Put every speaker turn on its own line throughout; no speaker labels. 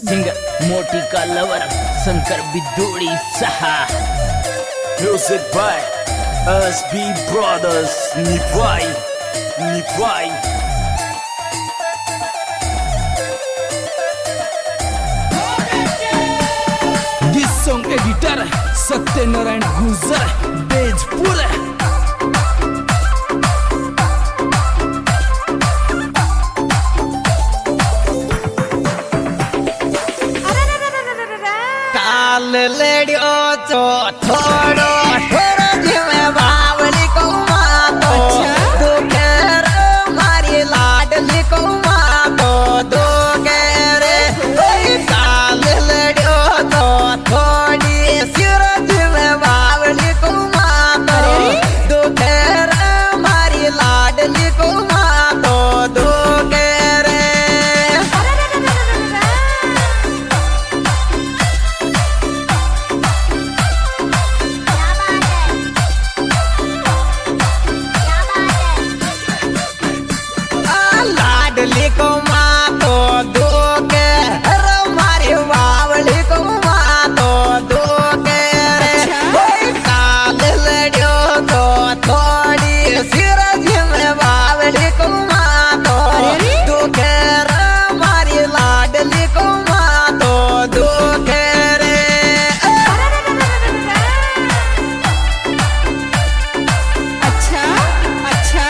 Singer मोटी का lover Shankar Bidodi सहा।
म्यूजिक बाय SB Brothers निभाई
this song editor Satyanarayan Gujar Bejpur.
काल लेडियो तो थोड़ो थोड़ो जिमे बावली को मातो तू केर मारी लाडली को मातो दो केरे काल लेडियो तो थोड़ी सिर जिमे बावली को मातो दो केर मारी लाडली को मातो दो केरे। लाडली को मातो दो के मारी बावली को मातो दो के काल लड़ियो तो थोड़ी सिर में बावली को मातो दो के मारी लाडली को मातो दो के
अच्छा अच्छा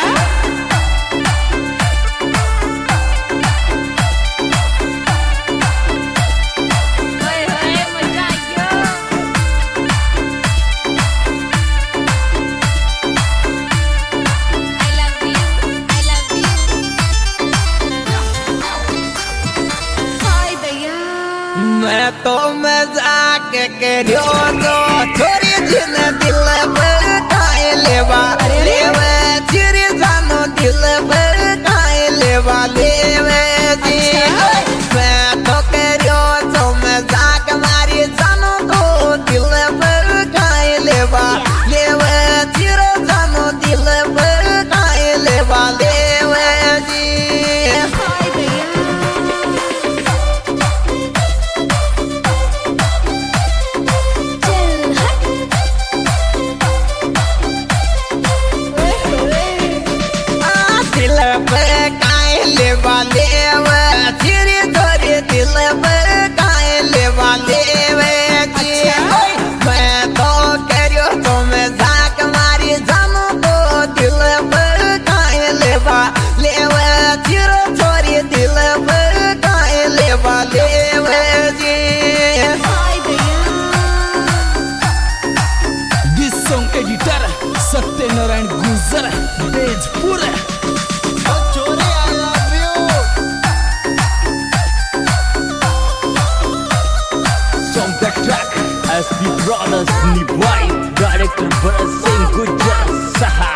मैं तो मजाक करियो तो छोरी जिन दिल पर खाए लेवा लेवे चिरी जानो दिल पर खाए लेवा लेवे जी। मैं तो करियो तो मजाक मारी जानो तो दिल पर खाए लेवा लेवे चिरी जानो दिल पर खाए लेवा लेवे जी।
This song editor Satyanarayan Gujar Bezpur. Song the track SB Brothers निभाई डायरेक्टर भरत सिंह गुजर सहा।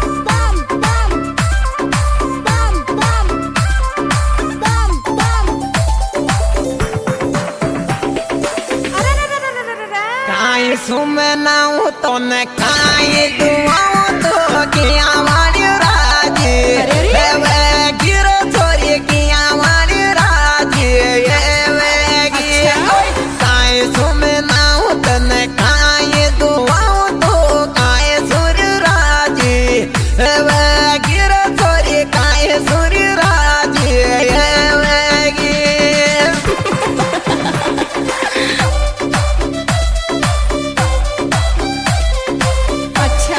काई सुमनाऊ तो न काई दुआओ तो किया वाली राजी वे गिरो छोरी किया वाली राजी वे काई सुमनाऊ तो न काई दुआओ तो काई सुर राजी वे गिरो छोरी काई सुर राजी वे
अच्छा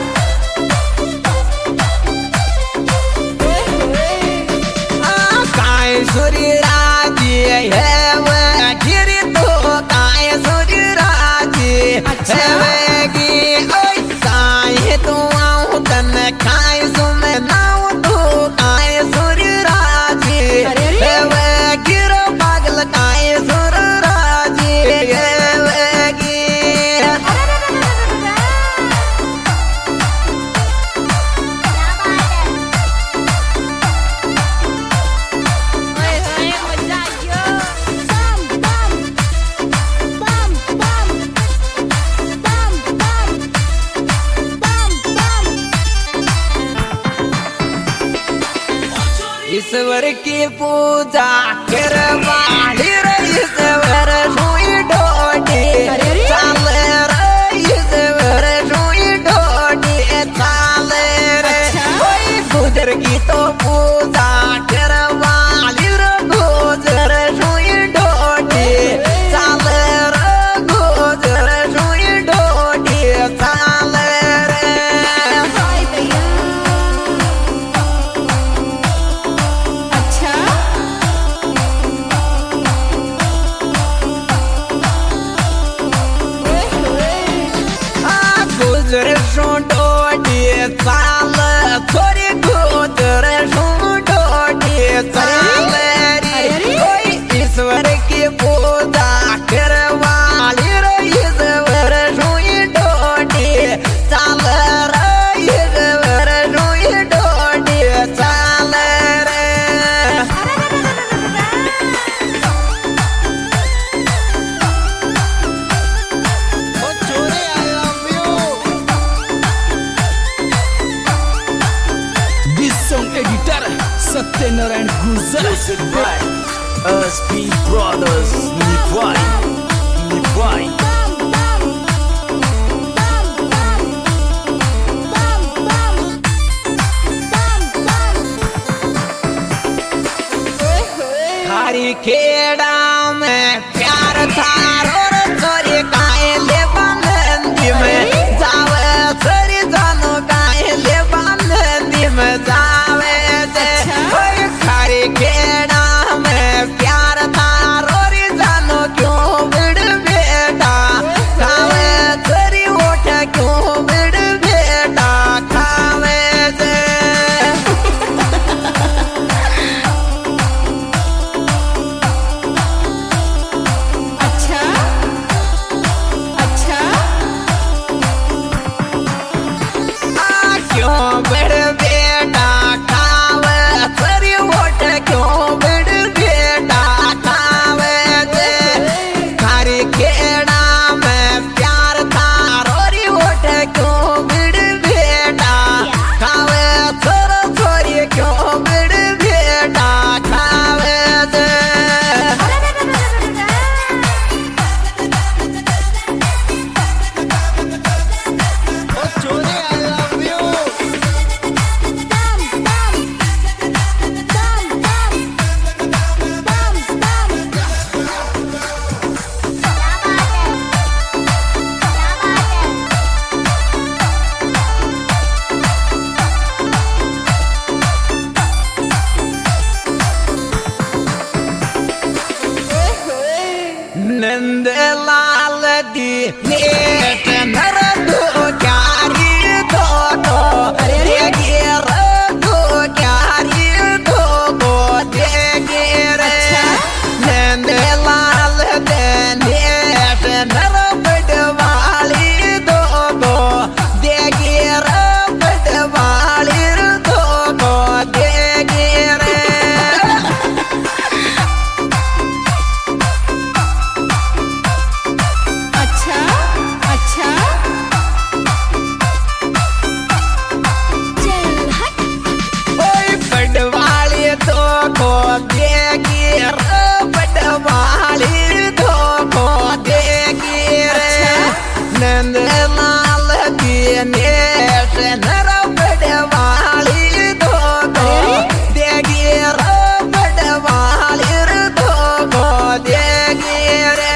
काय सुरी राजी है वे गिरी तो काय सुरी राजी है वे गी ओय काय तो आऊं तन काय सुमे नाऊ तो काय सुरी राजी है वे गिरो पागल काय सुर राजी है वे गी। ईश्वर की पूजा करवाली रही
Satyanarayan Guzar.
Music by SB Brothers. Nivai.
हरी खेड़ा में प्यार था और तोरी काहे ले बंदी में जावे सरी जानो काहे ले बंदी में जावे जे ओए हरी खेड़ा में प्यार था और जानो क्यों बिड़ बेटा खावे सरी ओठ क्यों बिड़ बेटा खावे जे क्यों बड़ बेटा खावे सरी ओठ क्यों बड़ बेटा खावे जे हरी खेड़ा में प्यार था रोरी ओठ क्यों बड़ बेटा खावे सर सोरी क्यों बड़ बेटा खावे जे नंद लाल दी नेट नर दो क्यारी दो देगे दो क्यारी दो देगे रे नंद लाल दे नेट नर बड़वाली दो देगे बड़वाली दो देगे रे बड़वाली दो को देगी रे बड़वाली दो को देगी रे नंद लाल दी नेश नर बड़वाली दो को देगी रे बड़वाली दो को देगी रे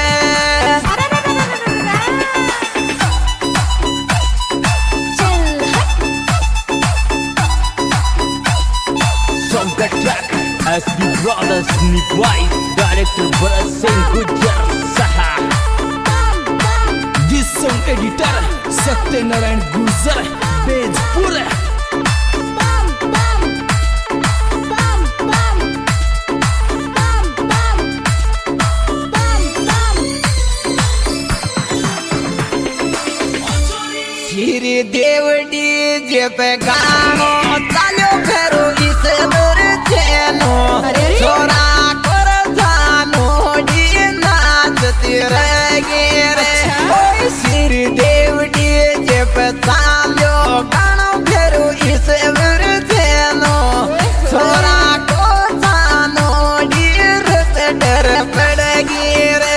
From the track SB Brothers Nivai. Director Bharat Singh Gujar Saha. This song editor Satyanarayan Guzar Bezpur.
Shri Dev DJ पे गानो चालो फेरो इस चैनो छोरा कर जानो डी नाचती रहेगी रे ओए श्री देव डीजे पे चालो गानो फेरो इस चैनो छोरा को जानो डी डर पड़ेगी रे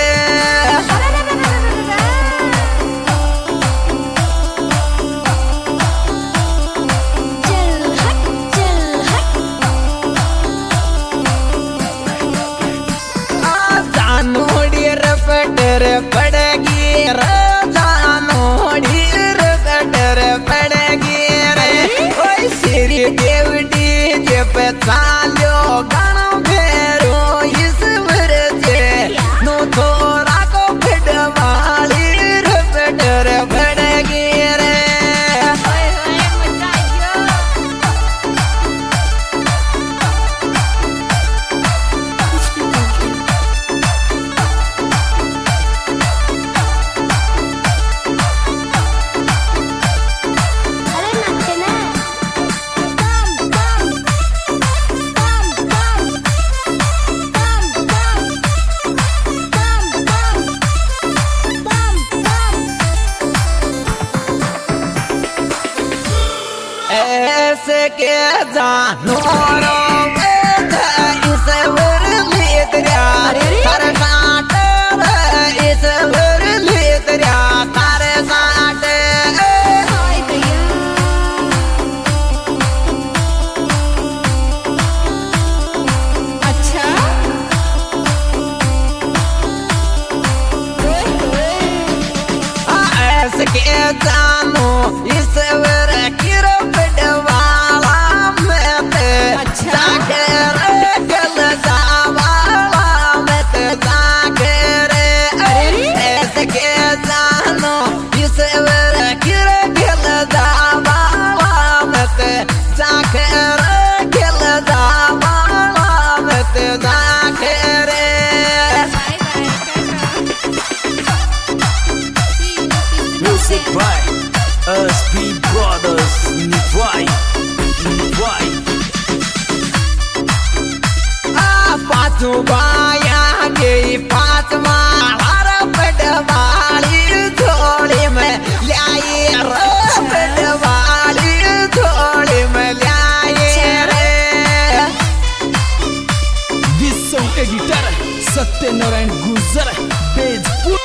पटर पड़ेगी रे जानोड़ी रे पटर पड़ेगी रे ओए श्री देव डीजे पे चालो गाना फेरो इस बरसे नो थोड़ा को फिटवाली रे पटर पड़ेगी रे ऐसे के जानो रो पांचों बाया गई पांचवा हर पटवाली झोली में लाई रे पटवाली झोली में लाई रे।
This song editor Satyanarayan Gujar Bezpur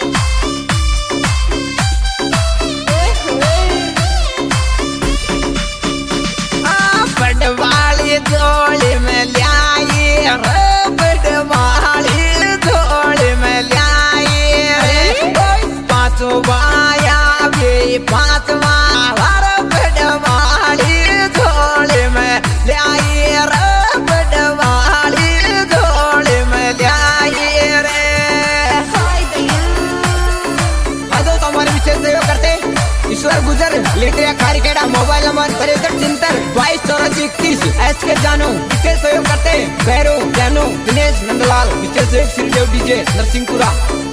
पटवाली झोली में लाई रे पटवाली झोली में लाई रे। पांचों बाया भी पांचवा हर पटवाली झोली में लाई रे पटवाली झोली में लाई रे। तो हमारे विशेष सहयोग करते ईश्वर गुजर लेटे खारीखेड़ा मोबाइल नंबर 6372 एस के जानू विशेष सहयोग करते भैरव जानू दिनेश नंदलाल विशेष सहयोग श्रीदेव डीजे नरसिंहपुरा।